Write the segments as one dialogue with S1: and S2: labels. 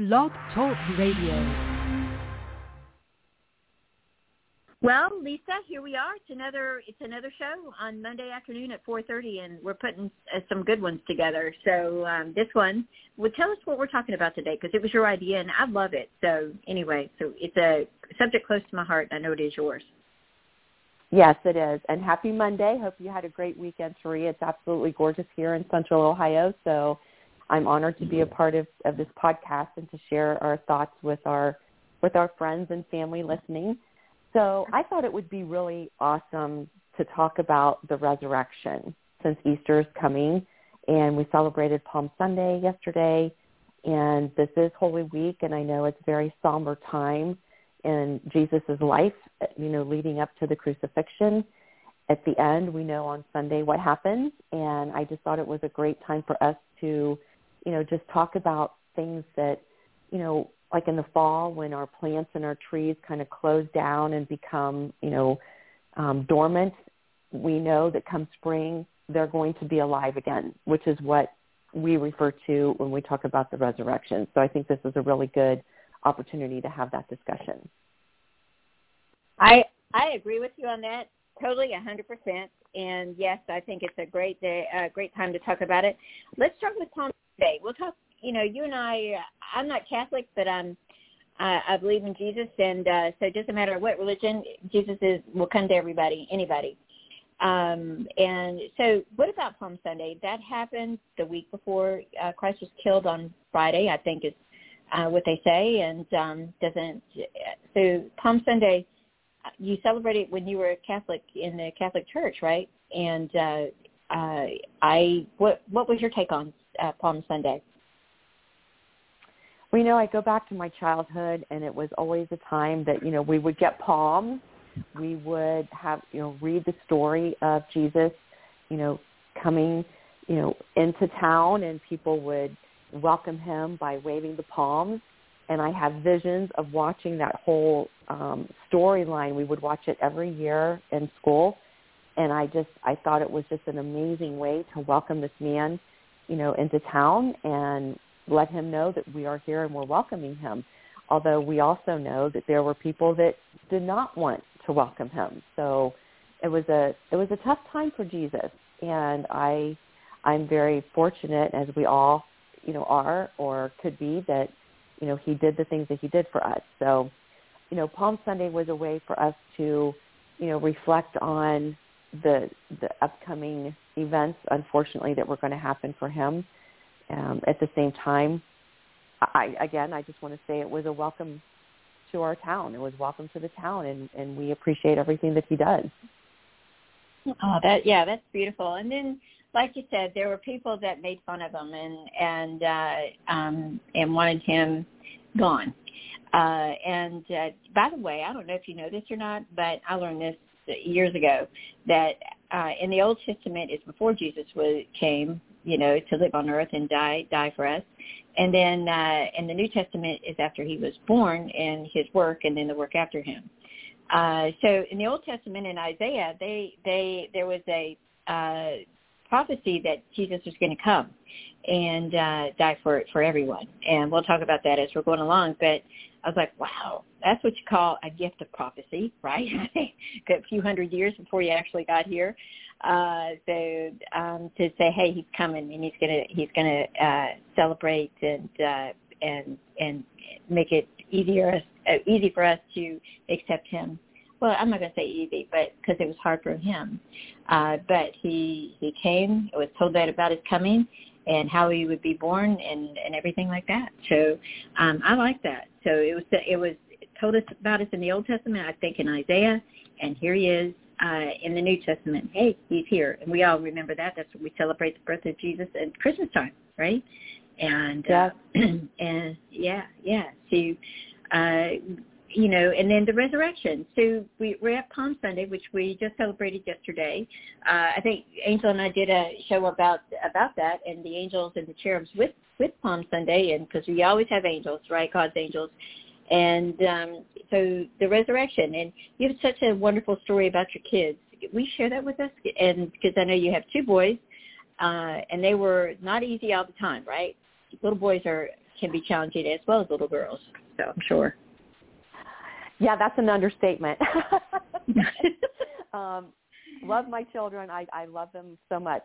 S1: Blog Talk Radio.
S2: Well, Lisa, here we are. It's another show on Monday afternoon at 4:30, and we're putting some good ones together. So this one, tell us what we're talking about today, because it was your idea, and I love it. So anyway, it's a subject close to my heart. I know it is yours.
S3: Yes, it is. And happy Monday. Hope you had a great weekend, Sheree. It's absolutely gorgeous here in Central Ohio. So I'm honored to be a part of this podcast and to share our thoughts with our friends and family listening. So I thought it would be really awesome to talk about the resurrection, since Easter is coming, and we celebrated Palm Sunday yesterday, and this is Holy Week, and I know it's a very somber time in Jesus' life, leading up to the crucifixion. At the end, we know on Sunday what happened, and I just thought it was a great time for us to, just talk about things that, like in the fall when our plants and our trees kind of close down and become, dormant, we know that come spring, they're going to be alive again, which is what we refer to when we talk about the resurrection. So I think this is a really good opportunity to have that discussion.
S2: I agree with you on that, totally, 100%. And yes, I think it's a great day, a great time to talk about it. Let's start with Palm Sunday. We'll talk. You and I'm not Catholic, but I believe in Jesus, and so it doesn't matter what religion, Jesus will come to anybody. And so what about Palm Sunday? That happened the week before Christ was killed on Friday, I think is what they say, and so Palm Sunday, you celebrated when you were a Catholic in the Catholic Church, right? And what was your take on Palm Sunday?
S3: Well, I go back to my childhood, and it was always a time that, we would get palms. We would have, read the story of Jesus, coming, into town, and people would welcome him by waving the palms. And I have visions of watching that whole storyline. We would watch it every year in school. And I thought it was just an amazing way to welcome this man, into town and let him know that we are here and we're welcoming him. Although we also know that there were people that did not want to welcome him. So it was a tough time for Jesus. And I'm very fortunate, as we all, are or could be, that, he did the things that he did for us. So, Palm Sunday was a way for us to, reflect on the upcoming events, unfortunately, that were going to happen for him. At the same time, I just want to say it was a welcome to our town. It was welcome to the town, and we appreciate everything that he does.
S2: Oh, that's beautiful. And then, like you said, there were people that made fun of him and wanted him gone. And by the way, I don't know if you know this or not, but I learned this years ago, that in the Old Testament is before Jesus came, to live on earth and die for us. And then in the New Testament is after he was born and his work, and then the work after him. So in the Old Testament in Isaiah, there was a prophecy that Jesus was going to come and die for everyone. And we'll talk about that as we're going along. But I was like, wow, that's what you call a gift of prophecy, right? A few hundred years before you actually got here. So to say, hey, he's coming and he's gonna celebrate and make it easy for us to accept him. Well, I'm not going to say easy, but because it was hard for him. But he came. It was told that about his coming and how he would be born and everything like that. So I like that. So it was told us about us in the Old Testament, I think in Isaiah, and here he is in the New Testament. Hey, he's here, and we all remember that. That's what we celebrate, the birth of Jesus at Christmas time, right? And and So and then the resurrection. So we're at Palm Sunday, which we just celebrated yesterday. I think Angel and I did a show about that, and the angels and the cherubs with Palm Sunday, and because we always have angels, right, God's angels. And so the resurrection, and you have such a wonderful story about your kids. Will you share that with us? And because I know you have two boys, and they were not easy all the time, right? Little boys are can be challenging as well as little girls. So I'm sure.
S3: Yeah, that's an understatement. Love my children. I love them so much.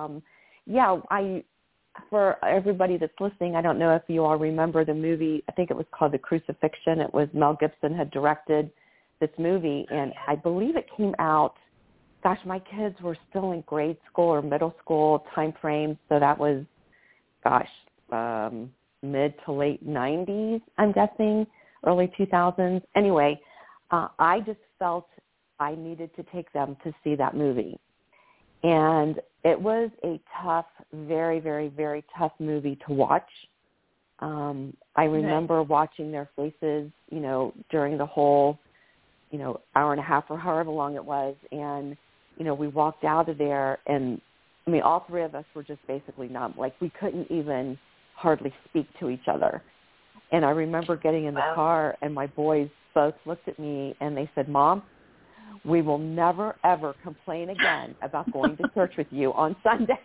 S3: For everybody that's listening, I don't know if you all remember the movie. I think it was called The Crucifixion. It was Mel Gibson had directed this movie, and I believe it came out, gosh, my kids were still in grade school or middle school time frame, so that was, mid to late 90s, I'm guessing, early 2000s. Anyway, I just felt I needed to take them to see that movie. And it was a tough, very, very, very tough movie to watch. I remember watching their faces, during the whole, hour and a half or however long it was. And, we walked out of there and, all three of us were just basically numb. Like we couldn't even hardly speak to each other. And I remember getting in the car and my boys both looked at me and they said, Mom, we will never, ever complain again about going to church with you on Sunday.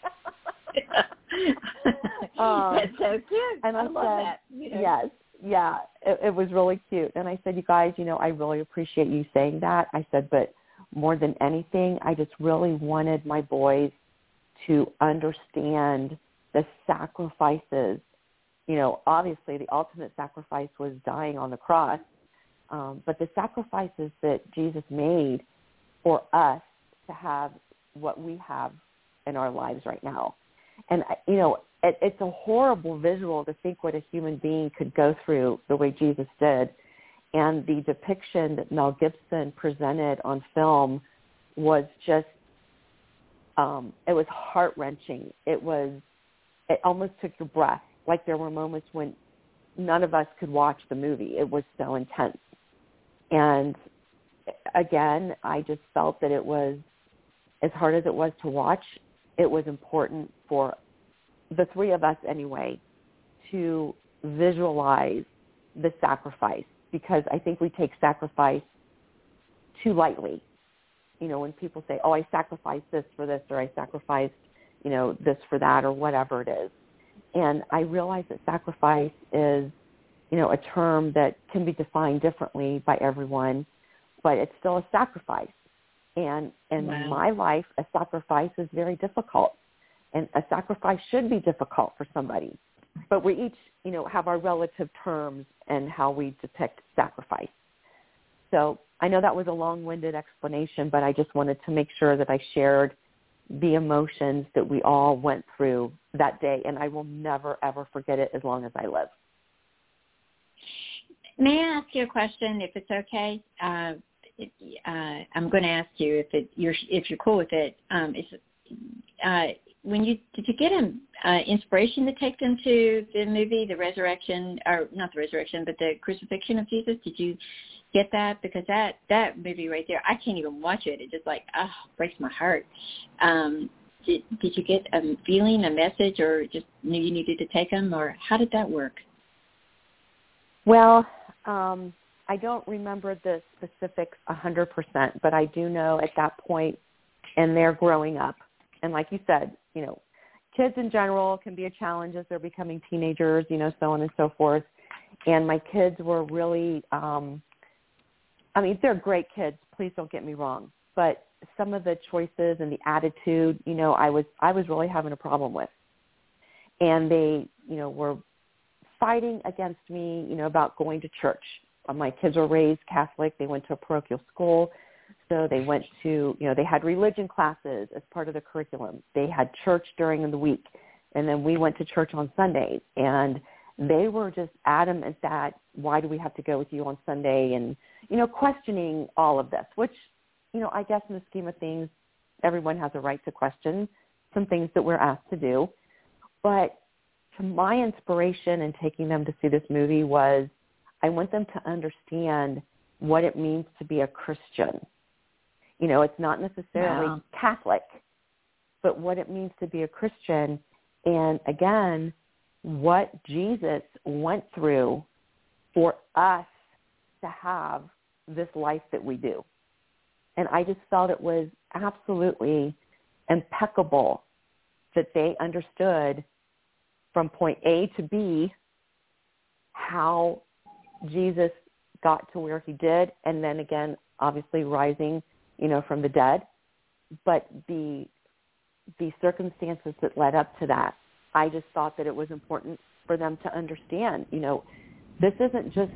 S2: That's so cute.
S3: And I
S2: love
S3: said,
S2: that.
S3: Yes, yeah, it was really cute. And I said, you guys, I really appreciate you saying that. I said, but more than anything, I just really wanted my boys to understand the sacrifices. Obviously the ultimate sacrifice was dying on the cross. But the sacrifices that Jesus made for us to have what we have in our lives right now. And, it's a horrible visual to think what a human being could go through the way Jesus did. And the depiction that Mel Gibson presented on film was just, it was heart-wrenching. It almost took your breath. Like there were moments when none of us could watch the movie. It was so intense. And again, I just felt that it was, as hard as it was to watch, it was important for the three of us anyway to visualize the sacrifice, because I think we take sacrifice too lightly. When people say, oh, I sacrificed this for this, or I sacrificed, this for that, or whatever it is. And I realize that sacrifice is, a term that can be defined differently by everyone, but it's still a sacrifice. And in my life, a sacrifice is very difficult, and a sacrifice should be difficult for somebody. But we each, have our relative terms and how we depict sacrifice. So I know that was a long-winded explanation, but I just wanted to make sure that I shared the emotions that we all went through that day, and I will never, ever forget it as long as I live.
S2: May I ask you a question, if it's okay? I'm going to ask you if you're cool with it. Did you get inspiration to take them to the movie, the resurrection, or not the resurrection, but the crucifixion of Jesus? Did you get that? Because that movie right there, I can't even watch it. It just breaks my heart. Did you get a feeling, a message, or just knew you needed to take them, or how did that work?
S3: Well, I don't remember the specifics 100%, but I do know at that point, and they're growing up. And like you said, kids in general can be a challenge as they're becoming teenagers, so on and so forth. And my kids were really, they're great kids. Please don't get me wrong. But some of the choices and the attitude, I was really having a problem with. And they, were fighting against me, about going to church. My kids were raised Catholic. They went to a parochial school. So they went to, they had religion classes as part of the curriculum. They had church during the week. And then we went to church on Sundays. And they were just adamant that, why do we have to go with you on Sunday? And, questioning all of this, which, I guess in the scheme of things, everyone has a right to question some things that we're asked to do. But to my inspiration in taking them to see this movie was, I want them to understand what it means to be a Christian. It's not necessarily Catholic, but what it means to be a Christian. And again, what Jesus went through for us to have this life that we do. And I just felt it was absolutely impeccable that they understood from point A to B how Jesus got to where he did, and then again, obviously rising, from the dead. But the circumstances that led up to that, I just thought that it was important for them to understand, this isn't just,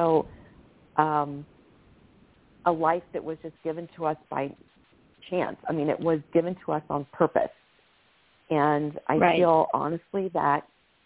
S3: a life that was just given to us by chance. I mean, it was given to us on purpose. And I feel honestly that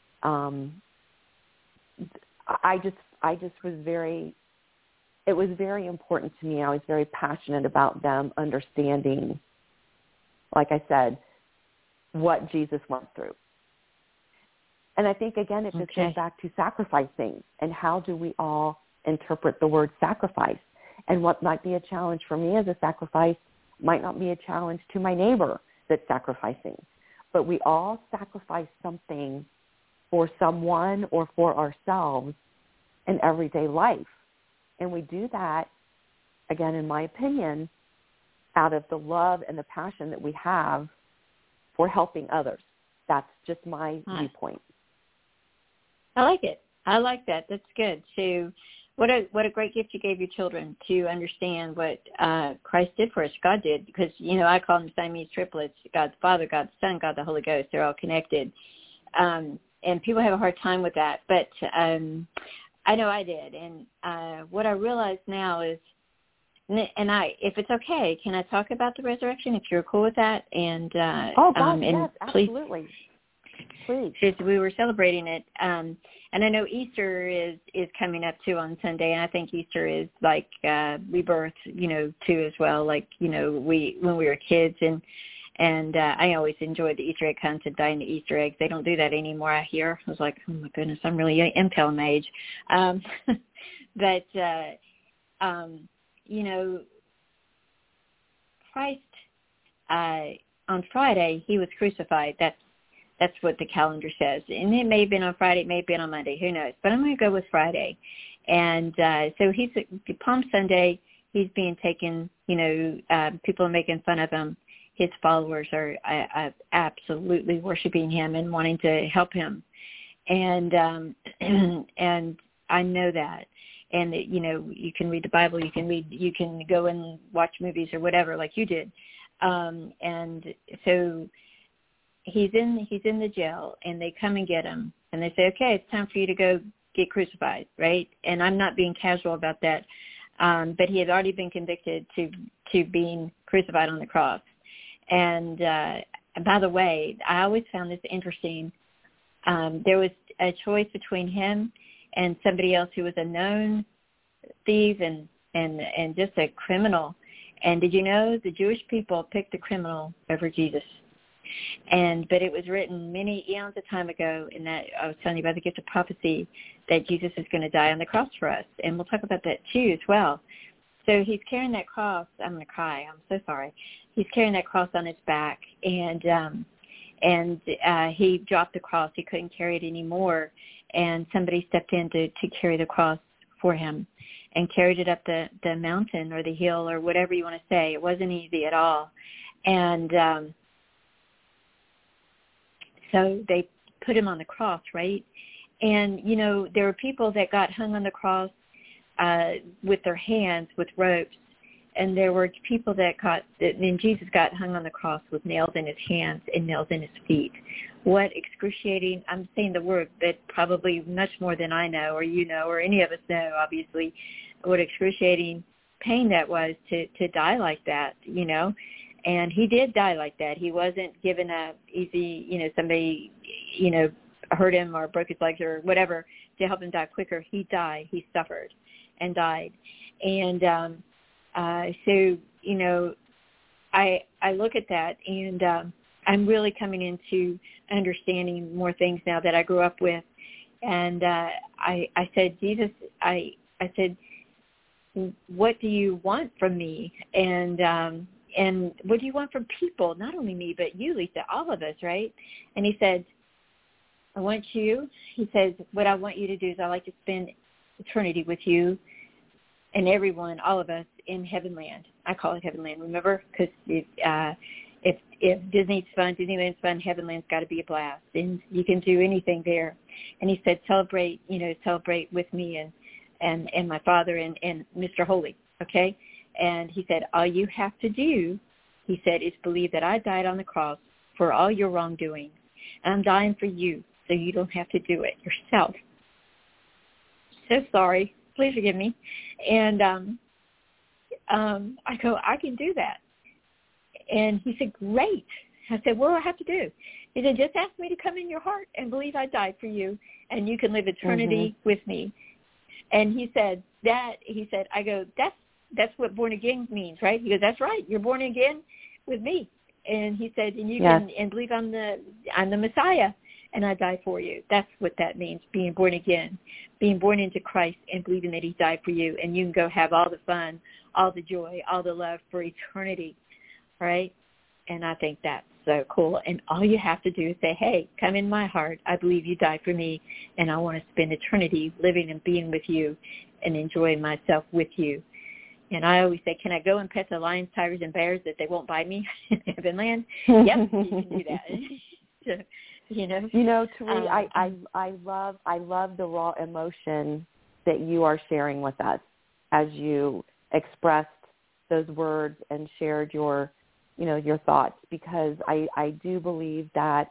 S3: I just was it was very important to me. I was very passionate about them understanding, like I said, what Jesus went through. And I think, again, it just goes back to sacrificing, and how do we all interpret the word sacrifice? And what might be a challenge for me as a sacrifice might not be a challenge to my neighbor that's sacrificing. But we all sacrifice something for someone or for ourselves in everyday life. And we do that, again, in my opinion, out of the love and the passion that we have for helping others. That's just my viewpoint.
S2: I like it. I like that. That's good. So what a great gift you gave your children to understand what Christ did for us, God did, because, I call them Siamese triplets, God the Father, God the Son, God the Holy Ghost. They're all connected. And people have a hard time with that. But I know I did. And what I realize now is, if it's okay, can I talk about the resurrection, if you're cool with that? And
S3: yes, absolutely. Please.
S2: Since we were celebrating it, and I know Easter is coming up too on Sunday, and I think Easter is like rebirth, too as well. Like when we were kids, and I always enjoyed the Easter egg hunt and dyeing the Easter eggs. They don't do that anymore, I hear. I was like, oh my goodness, I'm really am telling my age. But Christ on Friday he was crucified. That's what the calendar says. And it may have been on Friday, it may have been on Monday, who knows. But I'm going to go with Friday. And so he's Palm Sunday, he's being taken, people are making fun of him. His followers are absolutely worshiping him and wanting to help him. And and I know that. And, you can read the Bible, you can go and watch movies or whatever like you did. And so he's in the jail, and they come and get him, and they say, okay, it's time for you to go get crucified, right? And I'm not being casual about that, but he had already been convicted to being crucified on the cross. And by the way, I always found this interesting. There was a choice between him and somebody else who was a known thief and just a criminal. And did you know the Jewish people picked the criminal over Jesus? But it was written many eons of time ago, in that I was telling you about the gift of prophecy, that Jesus is going to die on the cross for us. And we'll talk about that too as well. So he's carrying that cross. I'm going to cry. I'm so sorry. He's carrying that cross on his back, and he dropped the cross. He couldn't carry it anymore, and somebody stepped in to carry the cross for him and carried it up the mountain or the hill or whatever you want to say. It wasn't easy at all. And so they put him on the cross, right? And, there were people that got hung on the cross with their hands, with ropes. And there were people and Jesus got hung on the cross with nails in his hands and nails in his feet. What excruciating, I'm saying the word, but probably much more than I know or or any of us know, obviously, what excruciating pain that was to die like that, And he did die like that. He wasn't given a easy, somebody, hurt him or broke his legs or whatever to help him die quicker. He died. He suffered and died. And so, I look at that, and I'm really coming into understanding more things now that I grew up with. And I said, Jesus, I said, what do you want from me? And what do you want from people? Not only me, but you, Lisa, all of us, right? And he said, I want you. He says, what I want you to do is I like to spend eternity with you and everyone, all of us, in Heavenland. I call it Heavenland, remember? Because if Disney's fun, Disneyland's fun, Heavenland's got to be a blast, and you can do anything there. And he said, celebrate with me and my father and Mr. Holy, okay? And he said, all you have to do, he said, is believe that I died on the cross for all your wrongdoing. And I'm dying for you, so you don't have to do it yourself. So sorry. Please forgive me. And I go, I can do that. And he said, great. I said, what do I have to do? He said, just ask me to come in your heart and believe I died for you, and you can live eternity with me. And he said, I go, that's what born again means, right? He goes, that's right. You're born again with me. And he said, and you can and believe I'm the Messiah, and I died for you. That's what that means, being born again, being born into Christ and believing that he died for you, and you can go have all the fun, all the joy, all the love for eternity, right? And I think that's so cool. And all you have to do is say, hey, come in my heart. I believe you died for me, and I want to spend eternity living and being with you and enjoying myself with you. And I always say, can I go and pet the lions, tigers, and bears that they won't bite me in heaven land? Yep, you can do that. So,
S3: Therese, I love the raw emotion that you are sharing with us as you expressed those words and shared your thoughts, because I do believe that,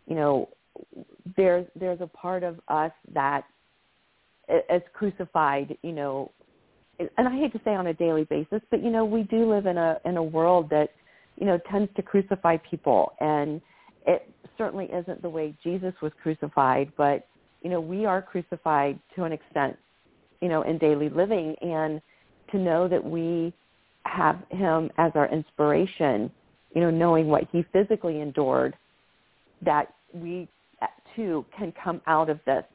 S3: there's a part of us that is crucified, and I hate to say on a daily basis, but, we do live in a world that, tends to crucify people, and it certainly isn't the way Jesus was crucified, but, we are crucified to an extent, in daily living, and to know that we have him as our inspiration, knowing what he physically endured, that we too can come out of this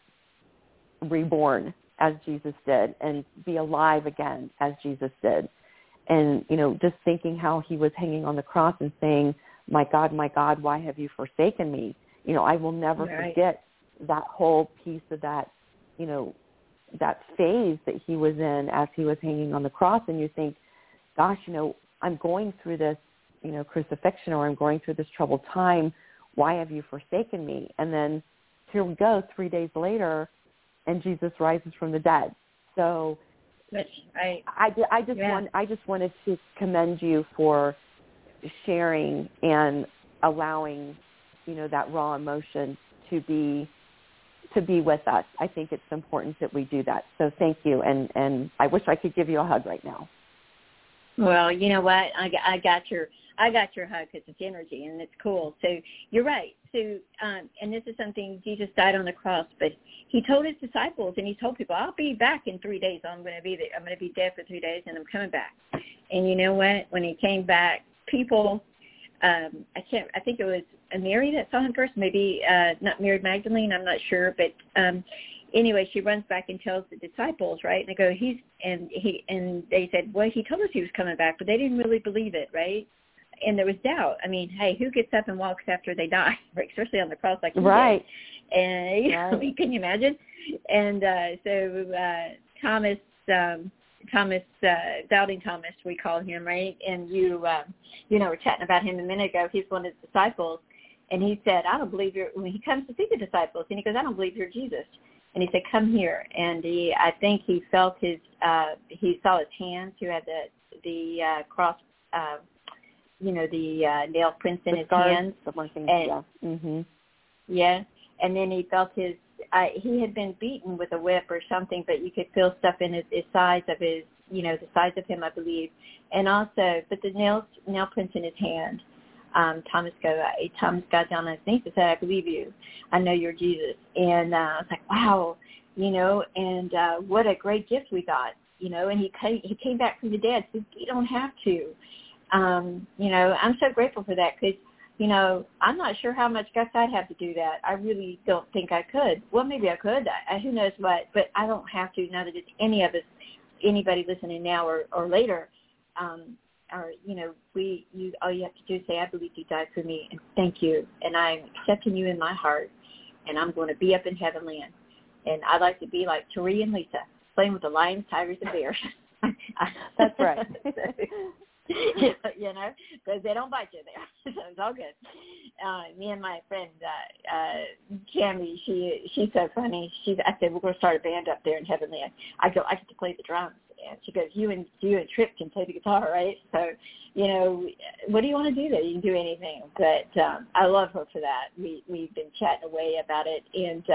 S3: reborn as Jesus did and be alive again as Jesus did. And, just thinking how he was hanging on the cross and saying, my God, why have you forsaken me? I will never forget that whole piece of that, that phase that he was in as he was hanging on the cross. And you think, gosh, I'm going through this, crucifixion, or I'm going through this troubled time. Why have you forsaken me? And then here we go 3 days later, and Jesus rises from the dead. So I just wanted to commend you for sharing and allowing, that raw emotion to be with us. I think it's important that we do that. So thank you. And I wish I could give you a hug right now.
S2: Well, you know what? I got your hug because it's energy, and it's cool. So you're right. So, and this is something, Jesus died on the cross, but he told his disciples, and he told people, I'll be back in 3 days. I'm going to be dead for 3 days, and I'm coming back. And you know what? When he came back, people, I think it was Mary that saw him first, maybe not Mary Magdalene, I'm not sure, but anyway, she runs back and tells the disciples, right? And they go, and they said, well, he told us he was coming back, but they didn't really believe it, right? And there was doubt. I mean, hey, who gets up and walks after they die, especially on the cross like he did? And can you imagine? And so Thomas, Doubting Thomas, we call him, right? And you were chatting about him a minute ago. He's one of the disciples, and he said, I don't believe when he comes to see the disciples, and he goes, I don't believe you're Jesus. And he said, come here. And I think he felt he saw his hands, who had the cross, the nail prints in his hands. Yeah. And then he felt he had been beaten with a whip or something, but you could feel stuff in his sides of his, the size of him, I believe. And also, but the nail prints in his hand. Thomas got down on his knees and said, I believe you. I know you're Jesus. And I was like, wow, and what a great gift we got, and he came back from the dead. So you don't have to. I'm so grateful for that because, I'm not sure how much guts I'd have to do that. I really don't think I could. Well, maybe I could. Who knows what, but I don't have to now that it's any of us, anybody listening now or later, all you have to do is say, I believe you died for me, and thank you, and I'm accepting you in my heart, and I'm going to be up in heaven land. And I'd like to be like Tari and Lisa, playing with the lions, tigers, and bears.
S3: That's right.
S2: you know, because they don't bite you there. So it's all good. Me and my friend Cammy, she's so funny. I said, we're going to start a band up there in Heavenly. I go, I get to play the drums. And she goes, you and Tripp can play the guitar, right? So, you know, what do you want to do there? You can do anything. But I love her for that. We've been chatting away about it.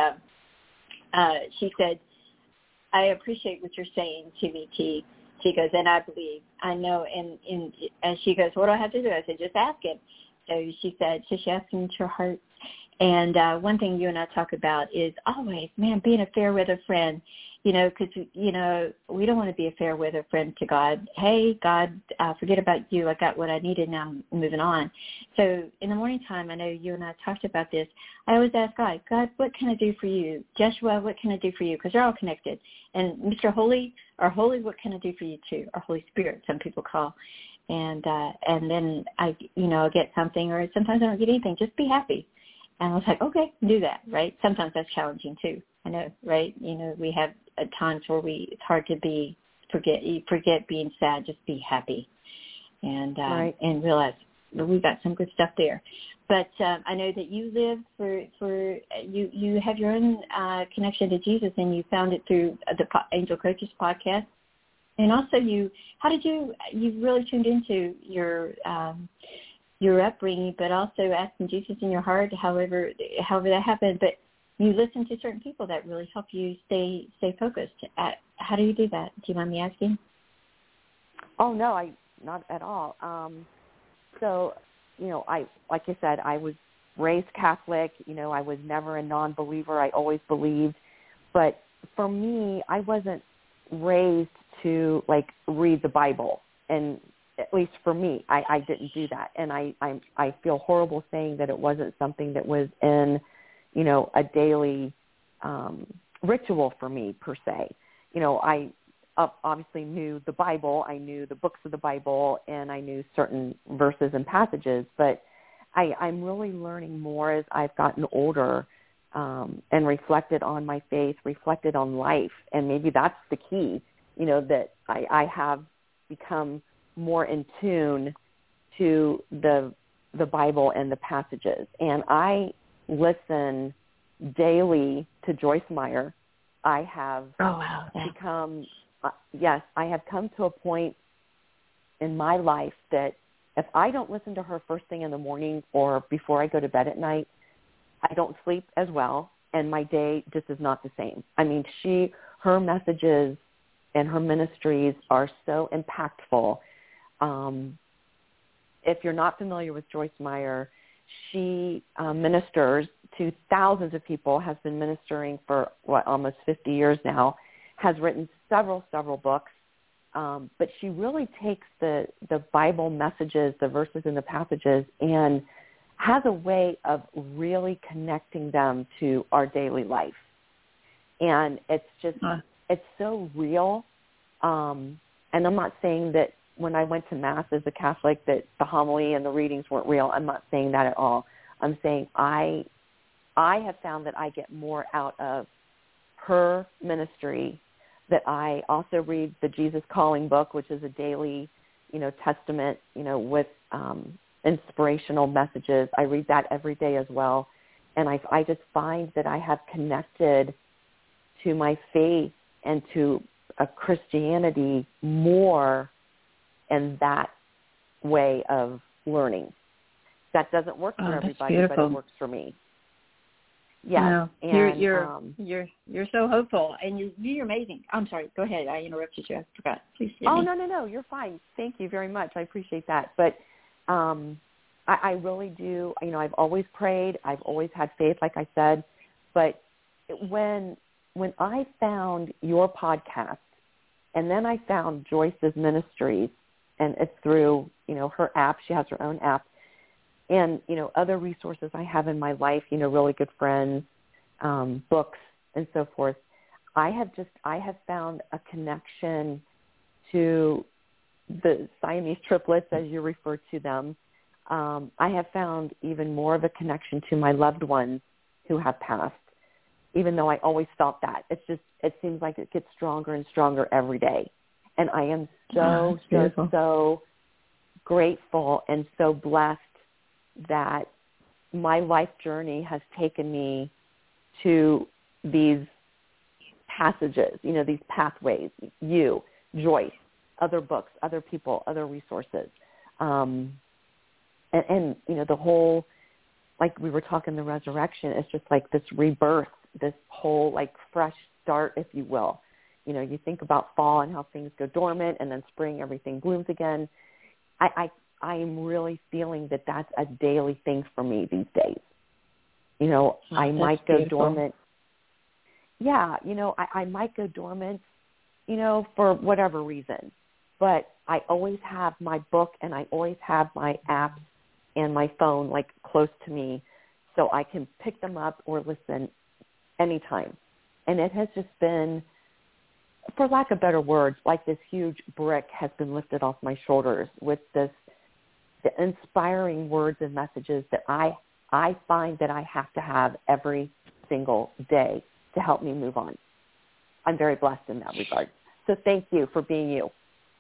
S2: And she said, I appreciate what you're saying to me, T. She goes, and I believe, I know. And she goes, what do I have to do? I said, just ask him. So she said, just ask him into your heart. And one thing you and I talk about is always, man, being a fair weather friend, you know, because, you know, we don't want to be a fair weather friend to God. Hey, God, forget about you. I got what I needed. Now I'm moving on. So in the morning time, I know you and I talked about this. I always ask God, what can I do for you? Joshua, what can I do for you? Because they're all connected. And Mr. Holy, or Holy, what can I do for you too? Or Holy Spirit, some people call. And then I, you know, get something, or sometimes I don't get anything. Just be happy. And I was like, okay, do that, right? Sometimes that's challenging too. I know, right? You know, we have times where it's hard to forget being sad, just be happy, and
S3: right.
S2: And realize we've got some good stuff there. But I know that you live for you have your own connection to Jesus, and you found it through the Angel Coaches podcast, and also you really tuned into your upbringing, but also asking Jesus in your heart, however that happened. But you listen to certain people that really help you stay focused. How do you do that? Do you mind me asking?
S3: Oh, no, not at all. So, you know, like I said, I was raised Catholic. You know, I was never a non-believer. I always believed. But for me, I wasn't raised to, like, read the Bible. And at least for me, I didn't do that. And I feel horrible saying that it wasn't something that was in, you know, a daily ritual for me, per se. You know, I obviously knew the Bible. I knew the books of the Bible, and I knew certain verses and passages. But I'm really learning more as I've gotten older and reflected on my faith, reflected on life. And maybe that's the key, you know, that I have become more in tune to the Bible and the passages. And I listen daily to Joyce Meyer. I have become, yes, I have come to a point in my life that if I don't listen to her first thing in the morning or before I go to bed at night, I don't sleep as well, and my day just is not the same. I mean, her messages and her ministries are so impactful. If you're not familiar with Joyce Meyer, she ministers to thousands of people, has been ministering for, almost 50 years now, has written several books, but she really takes the Bible messages, the verses and the passages, and has a way of really connecting them to our daily life. And it's just, it's so real. And I'm not saying that when I went to Mass as a Catholic that the homily and the readings weren't real. I'm not saying that at all. I'm saying I have found that I get more out of her ministry, that I also read the Jesus Calling book, which is a daily, you know, testament, you know, with inspirational messages. I read that every day as well. And I just find that I have connected to my faith and to a Christianity more in that way of learning. That doesn't work for everybody, but it works for me. Yeah,
S2: no, and you're so hopeful, and you're amazing. I'm sorry. Go ahead. I interrupted you. I forgot. Please.
S3: No. You're fine. Thank you very much. I appreciate that. But I really do. You know, I've always prayed. I've always had faith, like I said. But when I found your podcast, and then I found Joyce's ministries, and it's through, you know, her app. She has her own app. And, you know, other resources I have in my life, you know, really good friends, books, and so forth. I have found a connection to the Siamese triplets, as you refer to them. I have found even more of a connection to my loved ones who have passed, even though I always felt that. It's just, it seems like it gets stronger and stronger every day. And I am so grateful and so blessed that my life journey has taken me to these passages, these pathways, you, Joyce, other books, other people, other resources. And the whole, like we were talking, the resurrection is just like this rebirth, this whole like fresh start, if you will. You think about fall and how things go dormant, and then spring, everything blooms again. I am really feeling that that's a daily thing for me these days. I might go dormant. Yeah, I might go dormant, for whatever reason. But I always have my book and I always have my apps and my phone like close to me so I can pick them up or listen anytime. And it has just been, for lack of better words, like this huge brick has been lifted off my shoulders with the inspiring words and messages that I find that I have to have every single day to help me move on. I'm very blessed in that regard. So thank you for being you.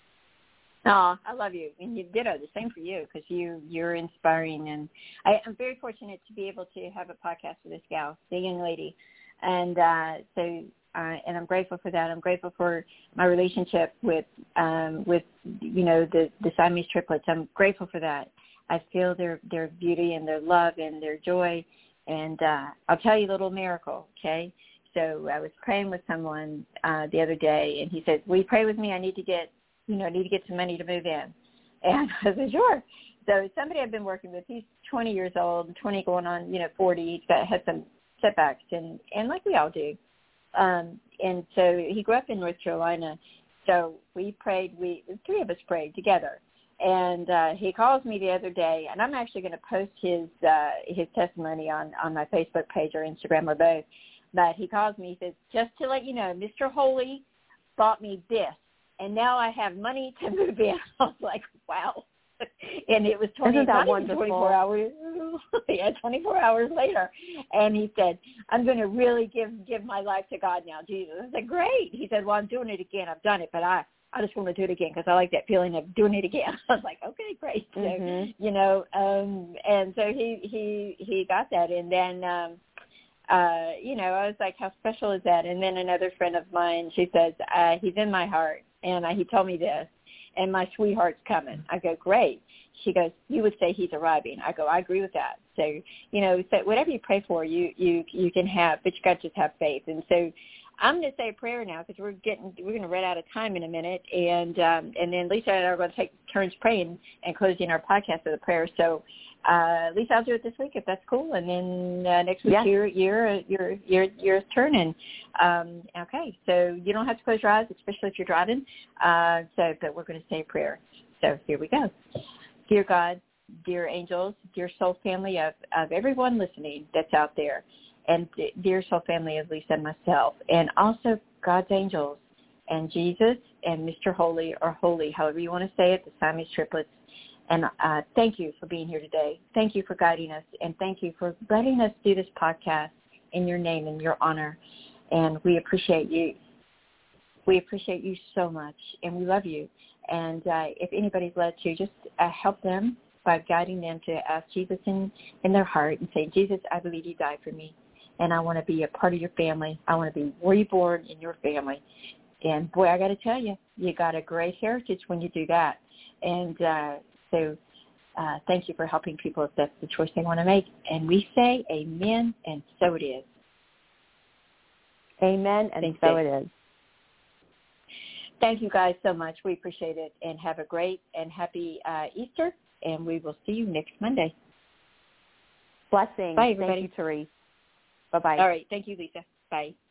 S2: Oh, I love you. And you ditto, the same for you, because you're inspiring. And I'm very fortunate to be able to have a podcast with this gal, the young lady. And and I'm grateful for that. I'm grateful for my relationship with the Siamese triplets. I'm grateful for that. I feel their beauty and their love and their joy. And I'll tell you a little miracle, okay? So I was praying with someone the other day, and he said, "Will you pray with me? I need to get some money to move in." And I said, "Sure." So somebody I've been working with, he's 20 years old, 20 going on, 40. He's had some setbacks, and like we all do. And so he grew up in North Carolina. So we prayed. Three of us prayed together. And he calls me the other day, and I'm actually going to post his testimony on my Facebook page or Instagram or both. But he calls me. He says, "Just to let you know, Mr. Holy bought me this, and now I have money to move in." I was like, wow. And it was 24 hours. Yeah, 24 hours later. And he said, "I'm going to really give my life to God now, Jesus." I said, "Great." He said, "Well, I'm doing it again. I've done it, but I just want to do it again because I like that feeling of doing it again." I was like, "Okay, great." So, and so he got that. And then, I was like, "How special is that?" And then another friend of mine, she says, "He's in my heart." And he told me this, and my sweetheart's coming. I go, "Great." She goes, "You would say he's arriving." I go, "I agree with that." So, so whatever you pray for, you can have, but you got to just have faith. And so I'm going to say a prayer now because we're going to run out of time in a minute. And then Lisa and I are going to take turns praying and closing our podcast with a prayer. So, Lisa, I'll do it this week if that's cool. And then next week, your turn. And okay, so you don't have to close your eyes, especially if you're driving. But we're going to say a prayer. So here we go. Dear God, dear angels, dear soul family of everyone listening that's out there, and dear soul family of Lisa and myself, and also God's angels and Jesus and Mr. Holy or Holy, however you want to say it, the Siamese triplets. And thank you for being here today. Thank you for guiding us, and thank you for letting us do this podcast in your name and your honor. And we appreciate you. We appreciate you so much, and we love you. And if anybody's led to, just help them by guiding them to ask Jesus in their heart and say, "Jesus, I believe you died for me, and I want to be a part of your family. I want to be reborn in your family." And, boy, I got to tell you, you got a great heritage when you do that. And so thank you for helping people if that's the choice they want to make. And we say amen, and so it is.
S3: Amen, and so it is.
S2: Thank you guys so much. We appreciate it, and have a great and happy Easter, and we will see you next Monday.
S3: Blessings.
S2: Bye, everybody.
S3: Thank you, Therese. Bye-bye.
S2: All right. Thank you, Lisa. Bye.